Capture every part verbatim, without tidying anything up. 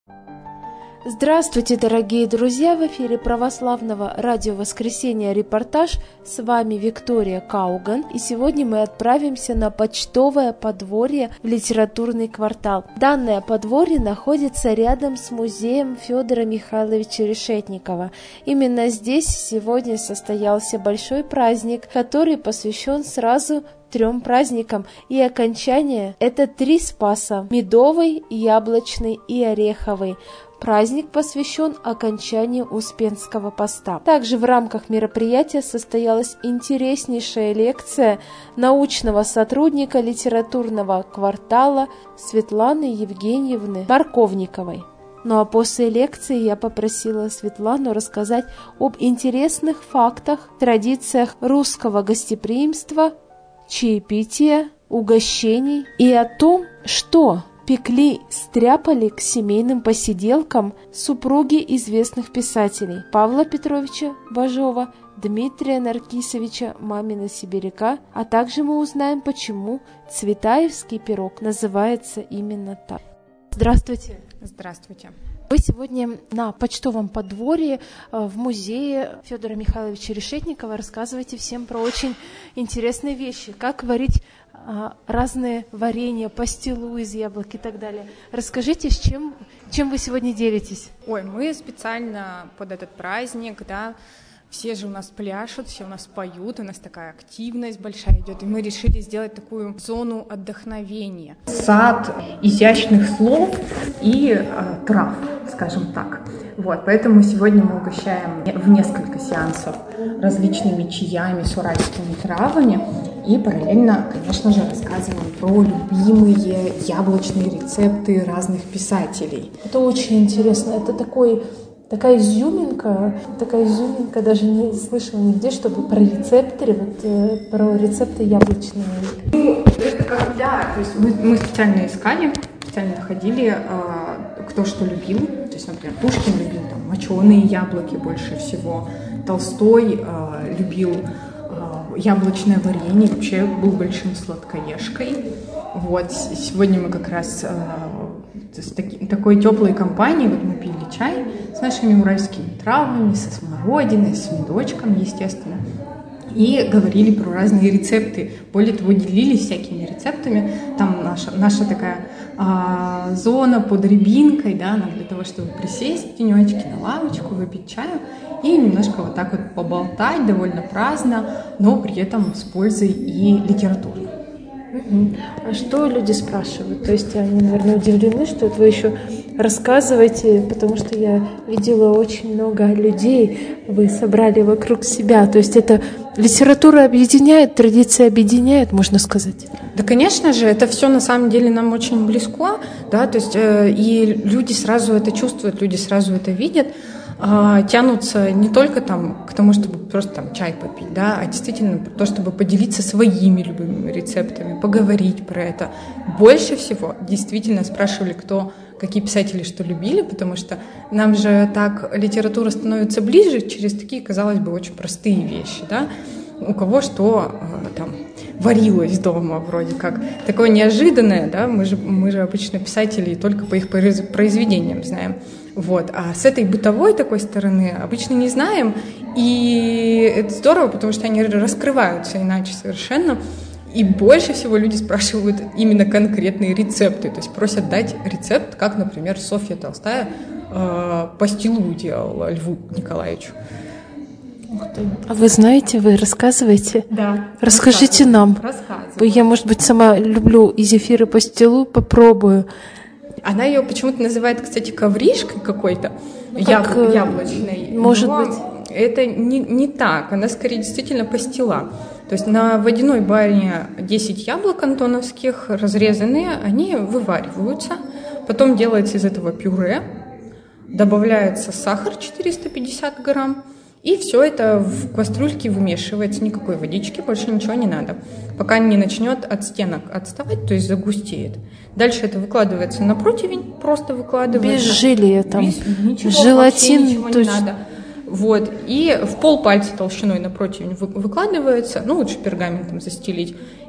Здравствуйте, дорогие друзья! В эфире православного радио «Воскресенье» репортаж. С вами Виктория Кауган. И сегодня мы отправимся на почтовое подворье в литературный квартал. Данное подворье находится рядом с музеем Федора Михайловича Решетникова. Именно здесь сегодня состоялся большой праздник, который посвящен сразу трем праздникам, и окончание – это три Спаса – медовый, яблочный и ореховый. Праздник посвящен окончанию Успенского поста. Также в рамках мероприятия состоялась интереснейшая лекция научного сотрудника литературного квартала Светланы Евгеньевны Марковниковой. Ну а после лекции я попросила Светлану рассказать об интересных фактах, традициях русского гостеприимства, чаепития, угощений и о том, что пекли, стряпали к семейным посиделкам супруги известных писателей Павла Петровича Бажова, Дмитрия Наркисовича Мамина-Сибиряка, а также мы узнаем, почему цветаевский пирог называется именно так. Здравствуйте! Здравствуйте! Вы сегодня на почтовом подворье в музее Федора Михайловича Решетникова рассказываете всем про очень интересные вещи, как варить разные варенья, пастилу из яблок и так далее. Расскажите, с чем, чем вы сегодня делитесь? Ой, мы специально под этот праздник, да, все же у нас пляшут, все у нас поют, у нас такая активность большая идет, и мы решили сделать такую зону отдохновения. Сад изящных слов и э, трав, скажем так. Вот, поэтому сегодня мы угощаем в несколько сеансов различными чаями с уральскими травами и параллельно, конечно же, рассказываем про любимые яблочные рецепты разных писателей. Это очень интересно. Это такой... Такая изюминка, такая изюминка, даже не слышала нигде, чтобы про рецепты, вот, э, про рецепты яблочные. Ну, это как, да, то есть мы, мы специально искали, специально находили, э, кто что любил. То есть, например, Пушкин любил там моченые яблоки больше всего, Толстой э, любил э, яблочное варенье, вообще был большим сладкоежкой. Вот, сегодня мы как раз... Э, с таки, такой теплой компанией, вот мы пили чай с нашими уральскими травами, со смородиной, с медочком, естественно, и говорили про разные рецепты. Более того, делились всякими рецептами. Там наша, наша такая а, зона под рябинкой, да, для того, чтобы присесть в тенечке на лавочку, выпить чаю и немножко вот так вот поболтать, довольно праздно, но при этом с пользой и литературой. А что люди спрашивают? То есть они, наверное, удивлены, что это вы еще рассказываете, потому что я видела очень много людей, вы собрали вокруг себя. То есть это литература объединяет, традиция объединяет, можно сказать. Да, конечно же, это все на самом деле нам очень близко, да, то есть э, и люди сразу это чувствуют, люди сразу это видят. Тянутся не только там, к тому, чтобы просто там, чай попить, да, а действительно то, чтобы поделиться своими любимыми рецептами, поговорить про это. Больше всего действительно спрашивали, кто, какие писатели что любили, потому что нам же так литература становится ближе через такие, казалось бы, очень простые вещи, да, у кого что там варилось дома вроде как. Такое неожиданное, да, мы же, мы же обычно писателей только по их произведениям знаем. Вот. А с этой бытовой такой стороны обычно не знаем, и это здорово, потому что они раскрываются иначе совершенно, и больше всего люди спрашивают именно конкретные рецепты, то есть просят дать рецепт, как, например, Софья Толстая э, пастилу делала Льву Николаевичу. А вы знаете, вы рассказываете? Да. Расскажите нам. Я, может быть, сама люблю из эфира пастилу, попробую. Она ее почему-то называет, кстати, ковришкой какой-то, ну, яб... как, яблочной. Может Но быть. Это не, не так, она скорее действительно пастила. То есть на водяной бане десять яблок антоновских разрезанные, они вывариваются, потом делается из этого пюре, добавляется сахар четыреста пятьдесят грамм, и все это в кастрюльке вымешивается, никакой водички, больше ничего не надо, пока не начнет от стенок отставать, то есть загустеет. Дальше это выкладывается на противень, просто выкладывается. Без желия там, без, ничего, желатин. Ничего не надо. Вот. И в полпальца толщиной на противень выкладывается, ну лучше пергаментом застелить,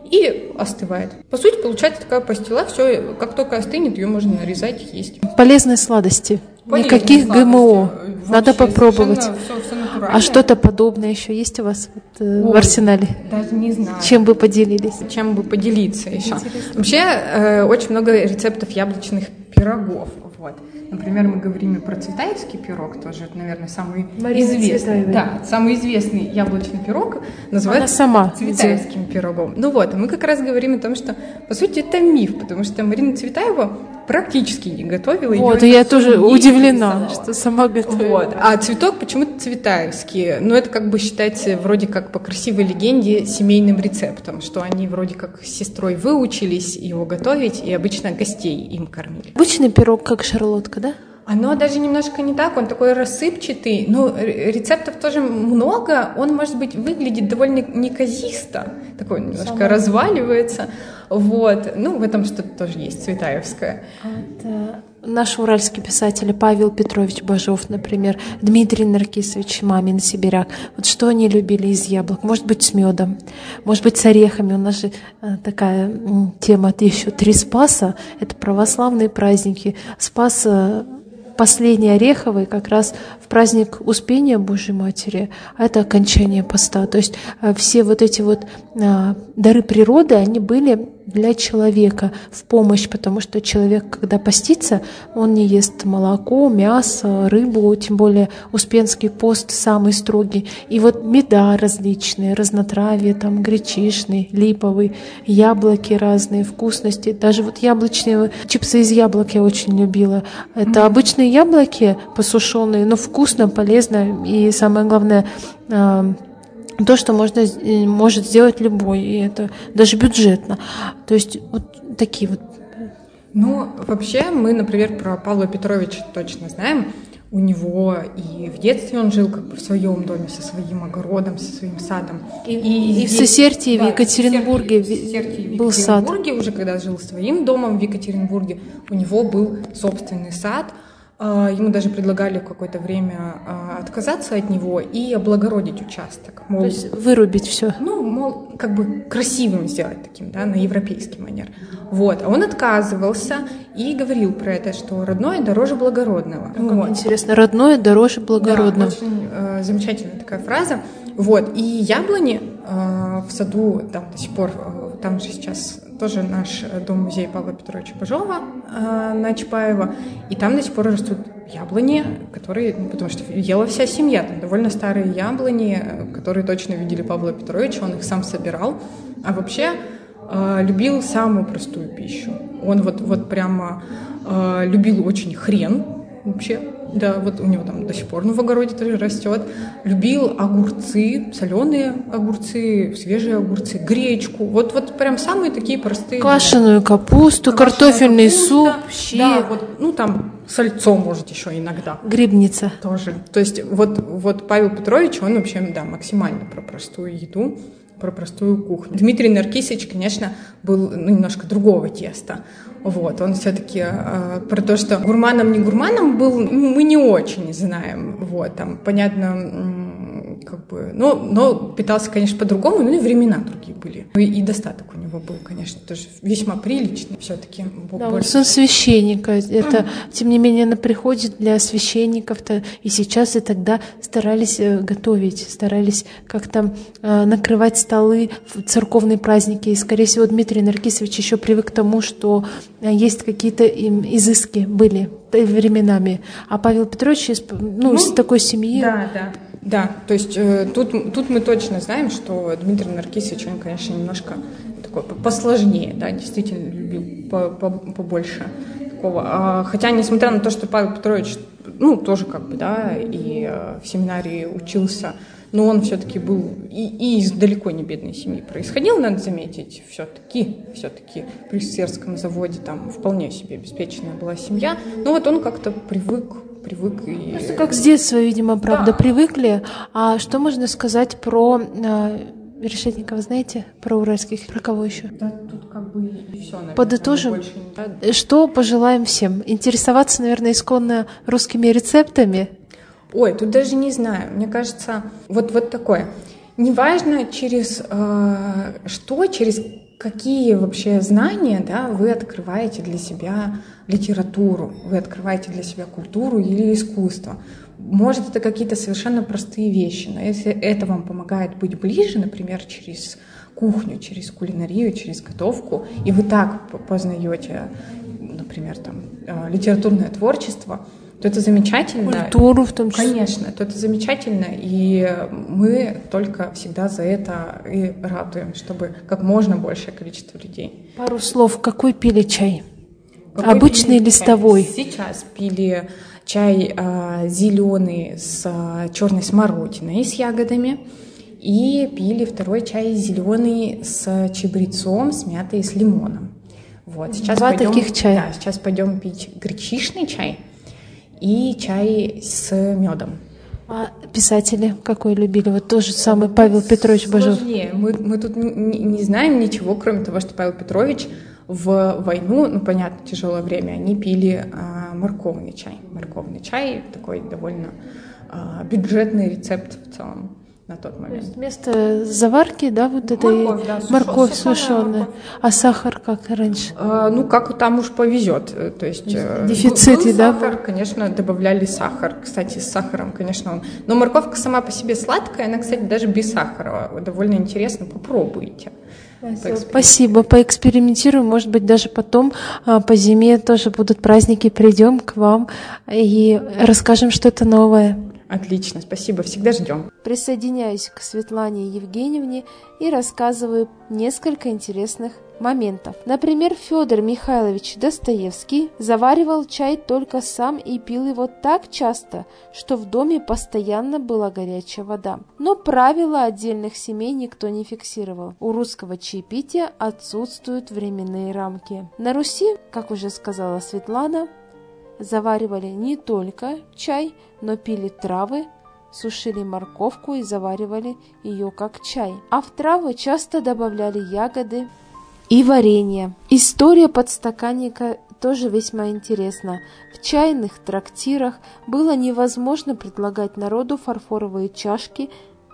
и остывает. По сути, получается такая пастила, все, как только остынет, ее можно нарезать, есть. Полезные сладости. Полезные Никаких сладости. ГМО. Вообще, надо попробовать. Все, все натурально. А что-то подобное еще есть у вас вот, э, Ой, в арсенале? Даже не знаю. Чем бы поделились? Чем бы поделиться еще? Вообще, э, очень много рецептов яблочных пирогов. Вот. Например, мы говорим и про цветаевский пирог, тоже, это, наверное, самый Марина известный. Цветаева. Да, самый известный яблочный пирог называется сама цветаевским делает. пирогом. Ну вот, мы как раз говорим о том, что, по сути, это миф, потому что Марина Цветаева практически не готовила. Вот, и я тоже удивлена, что сама готовила. Вот. А цветок почему-то цветаевский. Но это как бы считается вроде как по красивой легенде семейным рецептом, что они вроде как с сестрой выучились его готовить, и обычно гостей им кормили. Обычный пирог, как шарлотка, да? Оно даже немножко не так, он такой рассыпчатый, но рецептов тоже много, он, может быть, выглядит довольно неказисто, такой немножко Сама. разваливается, вот, ну, в этом что-то тоже есть цветаевское. Это наш уральский писатель Павел Петрович Бажов, например, Дмитрий Наркисович Мамин, сибиряк, вот что они любили из яблок, может быть, с медом, может быть, с орехами, у нас же такая тема еще три Спаса, это православные праздники, Спас последний Ореховый как раз в праздник Успения Божьей Матери, а это окончание поста. То есть все вот эти вот а, дары природы, они были для человека в помощь, потому что человек, когда постится, он не ест молоко, мясо, рыбу, тем более Успенский пост самый строгий. И вот меда различные, разнотравье, там гречишный, липовый, яблоки разные, вкусности. Даже вот яблочные чипсы из яблок я очень любила. Это mm-hmm. обычные яблоки посушенные, но вкусно, полезно и самое главное то, что можно, может сделать любой, и это даже бюджетно. То есть вот такие вот. Ну, вообще мы, например, про Павла Петровича точно знаем. У него и в детстве он жил как бы в своем доме со своим огородом, со своим садом. И, и, и в Сесертии, да, в Екатеринбурге в Сесертии, был в Екатеринбурге, сад. Уже когда жил своим домом в Екатеринбурге, у него был собственный сад. Ему даже предлагали в какое-то время отказаться от него и облагородить участок. Мол, то есть вырубить все. Ну, мол, как бы красивым сделать таким, да, на европейский манер. Вот. А он отказывался и говорил про это, что родное дороже благородного. Ну, вот. Интересно, родное дороже благородного. Да, очень э, замечательная такая фраза. Вот. И яблони э, в саду, там до сих пор, э, там же сейчас тоже наш дом-музей Павла Петровича Бажова э, на Чапаева, и там до сих пор растут яблони, которые, ну, потому что ела вся семья, там довольно старые яблони, которые точно видели Павла Петровича, он их сам собирал, а вообще э, любил самую простую пищу. Он вот, вот прямо э, любил очень хрен вообще. Да, вот у него там до сих пор ну, в огороде тоже растет. Любил огурцы, соленые огурцы, свежие огурцы, гречку. Вот, вот прям самые такие простые. Квашеную капусту, Квашеная картофельный капуста, суп, щи. Да, вот, ну там сальцо, может, еще иногда. Грибница. Тоже. То есть вот, вот Павел Петрович, он вообще, да, максимально про простую еду, про простую кухню. Дмитрий Наркисович, конечно, был ну, немножко другого теста. Вот, он все-таки э, про то, что гурманом, не гурманом был, мы не очень знаем. Вот, там, понятно, как бы, но, но питался, конечно, по-другому, но и времена другие были. И, и достаток у него был, конечно, тоже весьма приличный все-таки. Да, он сын священника. Это, тем не менее, на приходе для священников-то и сейчас, и тогда старались готовить, старались как-то э, накрывать столы в церковные праздники. И, скорее всего, Дмитрий Наркисович еще привык к тому, что есть какие-то им изыски были временами. А Павел Петрович из, ну, ну, из такой семьи... Да, да. Да, то есть э, тут, тут мы точно знаем, что Дмитрий Наркисович, он, конечно, немножко такой посложнее, да, действительно любил побольше такого. А, хотя, несмотря на то, что Павел Петрович, ну, тоже как бы, да, и э, в семинарии учился, но он все-таки был и, и из далеко не бедной семьи происходил, надо заметить, все-таки, все-таки при Сесерском заводе там вполне себе обеспеченная была семья, но вот он как-то привык, привык и... Просто как с детства, видимо, правда, да. привыкли. А что можно сказать про э, Решетникова, знаете, про уральских, про кого еще? Да, тут как бы и все, наверное. Подытожим, не... что пожелаем всем? Интересоваться, наверное, исконно русскими рецептами? Ой, тут даже не знаю. Мне кажется, вот, вот такое. Неважно через э, что, через какие вообще знания, да, вы открываете для себя литературу, вы открываете для себя культуру или искусство. Может, это какие-то совершенно простые вещи, но если это вам помогает быть ближе, например, через кухню, через кулинарию, через готовку, и вы так познаете, например, там, литературное творчество, то это замечательно. Культуру в том числе. Конечно, то это замечательно, и мы только всегда за это и ратуем, чтобы как можно большее количество людей. Пару слов. Какой пили чай? Какой Обычный пили листовой? Чай? Сейчас пили чай э, зеленый с э, черной смородиной, с ягодами, и пили второй чай зеленый с чабрецом, с мятой и с лимоном. Вот. Сейчас Два пойдем, таких чая. Да, сейчас пойдем пить гречишный чай и чай с медом. А писатели какой любили? Вот тот же самый Павел Петрович Бажов. Сложнее. Мы, мы тут не, не знаем ничего, кроме того, что Павел Петрович в войну, ну, понятно, тяжелое время, они пили а, морковный чай. Морковный чай такой довольно а, бюджетный рецепт в целом на тот момент. То есть вместо заварки, да, вот этой Морковь, да, морковь сушеная сушеная. морковь. А сахар как раньше? А, ну, как там уж повезет. То есть Дефицит, был да? сахар, конечно, добавляли сахар. Кстати, с сахаром, конечно, он. Но морковка сама по себе сладкая, она, кстати, даже без сахара. Довольно интересно, попробуйте. Спасибо, поэкспериментируем, может быть, даже потом а, по зиме тоже будут праздники, придем к вам и расскажем что-то новое. Отлично, спасибо, всегда ждем. Присоединяюсь к Светлане Евгеньевне и рассказываю несколько интересных моментов. Например, Федор Михайлович Достоевский заваривал чай только сам и пил его так часто, что в доме постоянно была горячая вода. Но правила отдельных семей никто не фиксировал. У русского чаепития отсутствуют временные рамки. На Руси, как уже сказала Светлана, заваривали не только чай, но пили травы, сушили морковку и заваривали ее как чай. А в травы часто добавляли ягоды и варенье. История подстаканника тоже весьма интересна. В чайных трактирах было невозможно предлагать народу фарфоровые чашки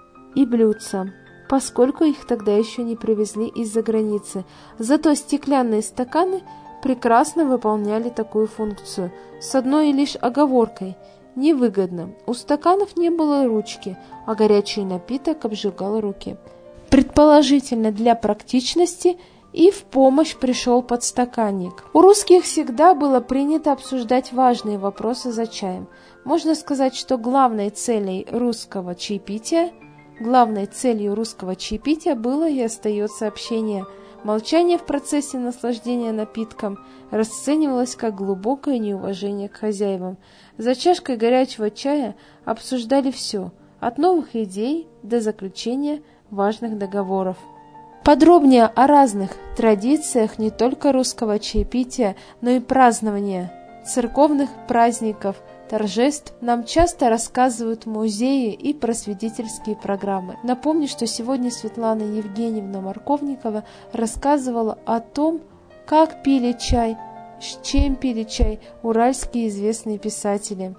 и блюдца, поскольку их тогда еще не привезли из-за границы. Зато стеклянные стаканы прекрасно выполняли такую функцию, с одной лишь оговоркой – невыгодно. У стаканов не было ручки, а горячий напиток обжигал руки. Предположительно, для практичности и в помощь пришел подстаканник. У русских всегда было принято обсуждать важные вопросы за чаем. Можно сказать, что главной целью русского чаепития, главной целью русского чаепития было и остается общение. Молчание в процессе наслаждения напитком расценивалось как глубокое неуважение к хозяевам. За чашкой горячего чая обсуждали все, от новых идей до заключения важных договоров. Подробнее о разных традициях не только русского чаепития, но и празднования церковных праздников, торжеств нам часто рассказывают музеи и просветительские программы. Напомню, что сегодня Светлана Евгеньевна Марковникова рассказывала о том, как пили чай, с чем пили чай уральские известные писатели.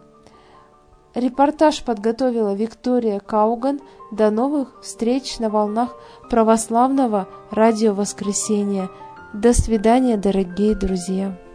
Репортаж подготовила Виктория Кауган. До новых встреч на волнах православного радио Воскресения. До свидания, дорогие друзья.